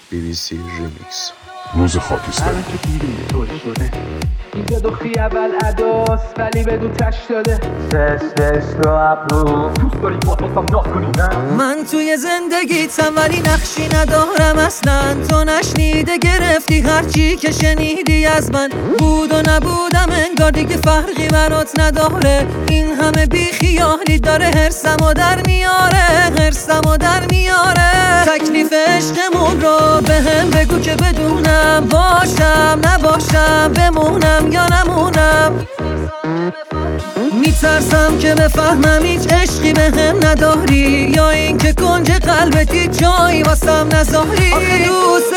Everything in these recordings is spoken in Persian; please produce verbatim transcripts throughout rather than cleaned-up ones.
بی بی سی ریمیکس. روز خاکستری. الان که دیدیم طوری شده اینجا دخی اول عداس ولی بدو تش داده سس سس رو ابرو دوست داری با توستم ناز کنی نه. من توی زندگیتم ولی نقشی ندارم اصلا. تو نشنیده گرفتی هرچی که شنیدی از من. بود و نبودم انگار دیگه فرقی برات نداره. این همه بیخیالی داره هرسمو در میاره، هرسمو در میاره. تکلیف عشقمون رو به هم بگو که بدونم باشم نباشم، بمونم یا نمونم. میترسم که بفهمم هیچ عشقی به هم نداری، یا این که کنج قلبتی جایی واسم نذاری. آخه دوست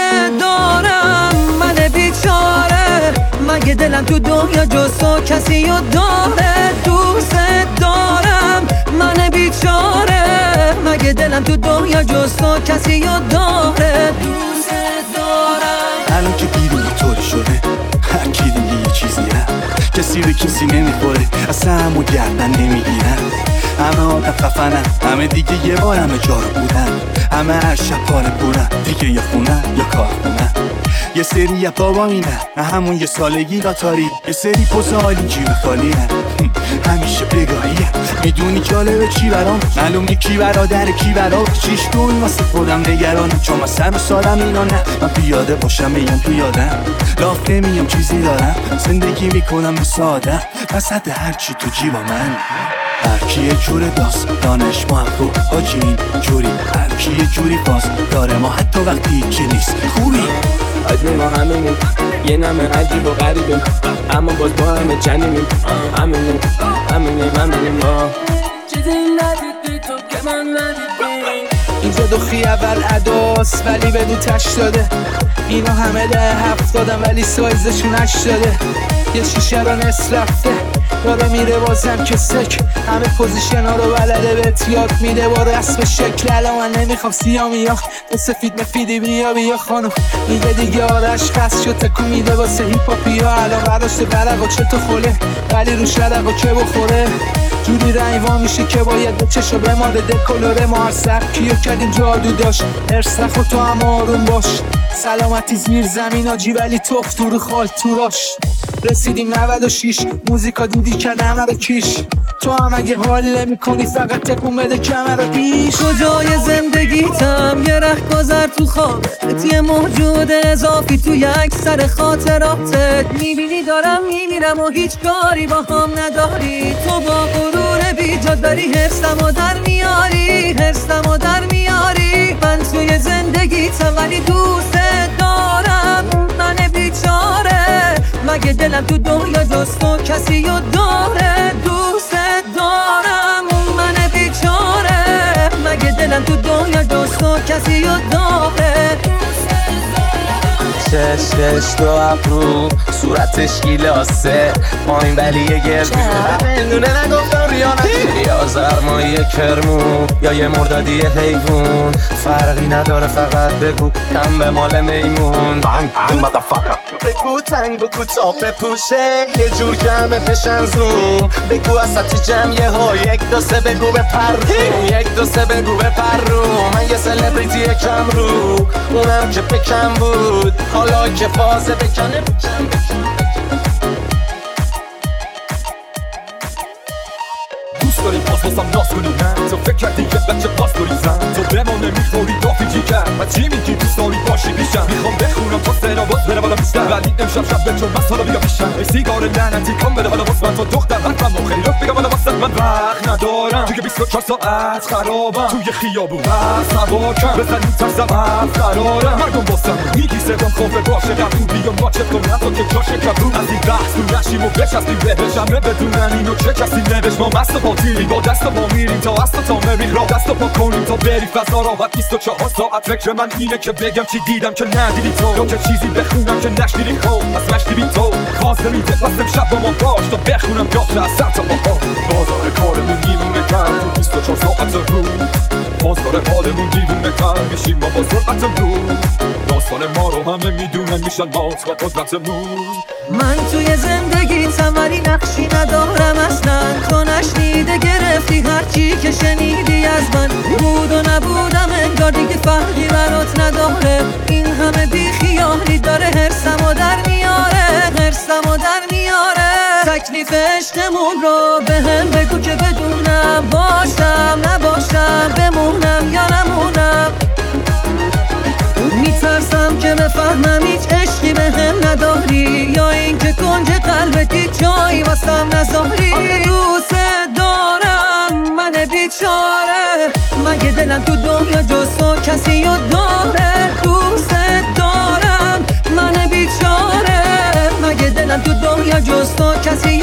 دارم من بیچاره، مگه دلم تو دنیا جز تو کسی رو داره. دوست دارم من بیچاره، مگه دلم تو دنیا جز تو کسی رو داره. دوست دارم. الان که دیدیم طوری شده هر کی دیگه یه چیزیه، کسی به کسی نمیخوره اصلا همو گردن نمیگیرن. همه آدم خفنن، همه دیگه یه بار همه جا رو بودن، همه هر شب پاره بودن دیگه یا خونن یا کار خونن. یه سری یه بابا مینن همون یه سالگی لاتاری، یه سری پوز حالی جیب خالی هن. همیشه بگاهی هن. میدونی جالبه چی برام معلومه کی برادر کی برا چیش دون واسه خودم نگرانم، چون من سر و سالم اینا نه. من پیاده باشم میام تو یادم لاف نمیام چیزی دارم، زندگی میکنم به سادم وسط هرچی تو جیبا من. هرکی یه جور داست دانش ما هم رو حاجی این جوری، هرکی یه جوری باز داره ما حتی وقتی که نیست خوبی. آجی ما همینیم یه نمه عجیب و غریبیم، اما باز با همه چنینیم. همینیم همینیم همینیم ما چیزی ندیدی تو که من ندیدیم. اینجا دخی اول عداس ولی بدو تش داده. اینا همه ده هفت دادن ولی سایزشون اش داده. یه شیشه رو نصف رفته داره میره بازم که سک، همه پوزیشن ها رو بلده بهت یاد میده با رسم شکل. الان من نمیخوام سیامی یا تو سفید مفیدی بیا بیا خانو. میگه دیگه آرش خست شد تکو میده واسه هیپاپی ها. الان برداشته برق و چه تو خوله ولی رو شدق و چه بخوره. جوری رنگوا میشه که باید به چشو به ماده دکلوره. ما هر سبکیو کردیم جادو داشت، ارس نخور تو هم آروم باش. سلامتی زیر زمین آجی ولی توف تو رو خال تو راش. رسیدیم نود و شیش موزیکا دیدی کرده همه رو کیش. تو هم اگه حال نمی کنی فقط تکون بده کمر رو پیش. کجای زندگیتم یه ره گذر تو خوابت، یه موجود اضافی تو یک سر خاطراتت. میبینی دارم میمیرم و هیچ کاری با هم نداری. تو با غرور بیجاد داری حرصمو در میاری، حرصمو در میاری. من توی زندگیتم ولی دوست دارم من بیچاره، مگه دلم تو دنیا جز تو کسی رو داره. دوست دارم من بیچاره، مگه دلم تو دنیا جز تو کسی رو داره. چشمش تو ابرو صورتش گیلاسه پایین ولی یه گربه نونه نگفتم ریانتی. یا زرمایی کرمون یا یه مردادی حیوون، فرقی نداره فقط بگو کم به مال میمون. بگو تنگ بگو تا بپوشه یه جور جمع پشن زوم. بگو اساتی جمعیه ها یک دو سه بگو به پر رو، یک دو سه بگو به پر رو. من یه سلبریتی کم رو اونم که پکم بود، حالا که فازه بکنه بکن بکن. دوست داری باز بازم ناز کنی نه؟ تو فکر کردی یه بچه باز داری زن؟ تو بمانه میخوری دافی جیگر و چی میگی دوست داری باشی بیشتر؟ میخوام بخونم تا سنا باز بره بالا بیشتر، ولی امشب شب به چون بس حالا بیا بیشتر. ای سیگار لعنتی کام بده حالا باز من تو دختر حرفم و خیلی رفت بگم حالا واسه من وقت ندارم. توی بیست و چهار ساعت خرابم توی خیابون بس نباکم بزن این ترسم از قرارم. مردم باستم میگی صدام خوفه باشه قبول بیام باچت کنم تو که جاشه کبون. از این بحث تو نشیم و بچستیم بهش همه بدونن اینو چه کسی نوشت. ما مست و پاتیلی با دست با میریم تا اصلا تا میریم را دست پا کنیم تا بری فضا راحت. بیست و چهار ساعت فکر من اینه که بگم چی دیدم که ندیدی تو، یا که چیزی بخونم که نشنیدی خوب از مشتی بی تو. خواست نمیده بستم شب با ما باش تا بخونم گاته از سر تا با ها. بازار کارمون دیوونه کرد تو بیست و چهار ساعت رو، بازار حالمون دیوونه کرد میشیم ما با سرعت رو. داستان ما رو همه میدونن میشن مات و قدرتمون. من توی زندگیتم ولی نقشی ندارم اصلا. تو نشنیده گرفتی هرچی که شنیدی از من. بود و نبودم انگار دیگه فرقی برات نداره. این هم مغزم و در میاره تکلیف عشقمون رو به هم بگو که بدونم باشم نباشم بمونم یا نمونم میترسم که بفهمم هیچ عشقی به هم نداری یا اینکه کنج قلبت هیچ جایی واسم نذاری دوست دارم من بیچاره مگه دلم تو دنیا جز تو کسی رو داره دوست دارم من بیچاره مگه دلم تو دنیا جز تو کسی